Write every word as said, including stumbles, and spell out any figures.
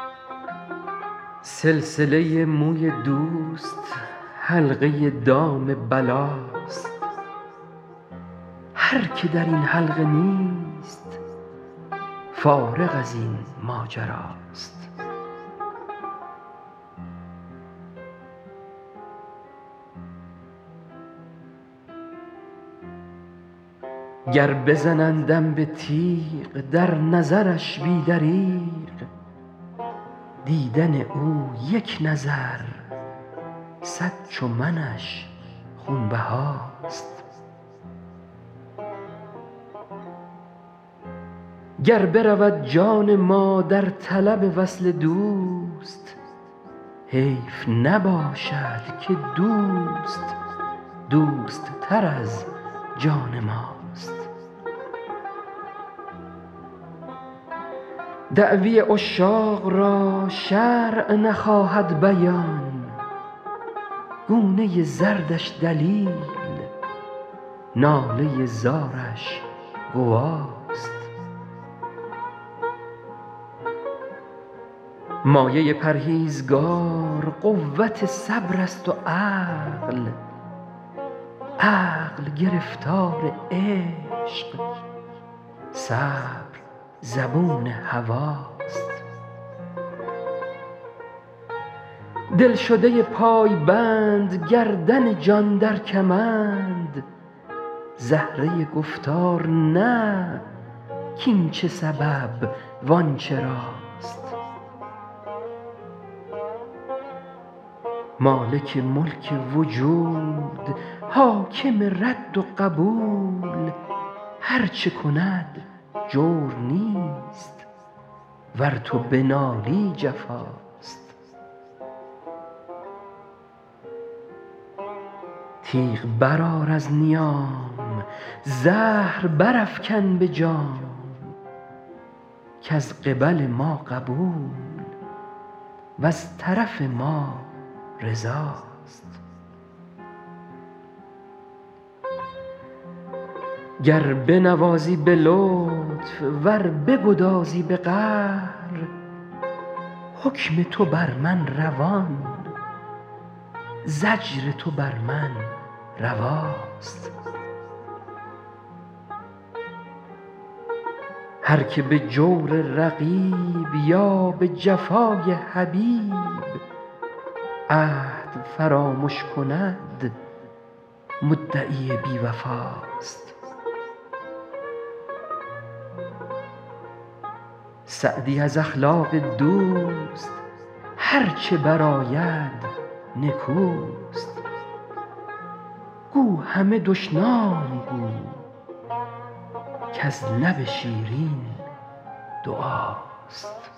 سلسله موی دوست حلقه دام بلاست، هر که در این حلقه نیست فارغ از این ماجراست. گر بزنندم به تیغ در نظرش بی دریغ، دیدن او یک نظر صد چو منش خونبهاست. گر برود جان ما در طلب وصل دوست، حیف نباشد که دوست دوست تر از جان ماست. دعوی عشاق را شرع نخواهد بیان، گونه زردش دلیل ناله زارش گواست. مایه پرهیزگار قوت صبر است و عقل، عقل گرفتار عشق، صبر زبون هواست. دلشده پای بند گردن جان در کمند، زهره گفتار نه کاین چه سبب وآن چراست. مالک ملک وجود حاکم رد و قبول، هر چه کند جور نیست ور تو بنالی جفاست. تیغ برآر از نیام زهر برافکن به جام، کز قبل ما قبول وز طرف ما رضاست. گر بنوازی به لطف ور بگدازی به قهر، حکم تو بر من روان زجر تو بر من رواست. هر که به جور رقیب یا به جفای حبیب، عهد فرامش کند مدعی بی وفاست. سعدی از اخلاق دوست هر چه برآید نکوست، گو همه دشنام گو کز لب شیرین دعاست.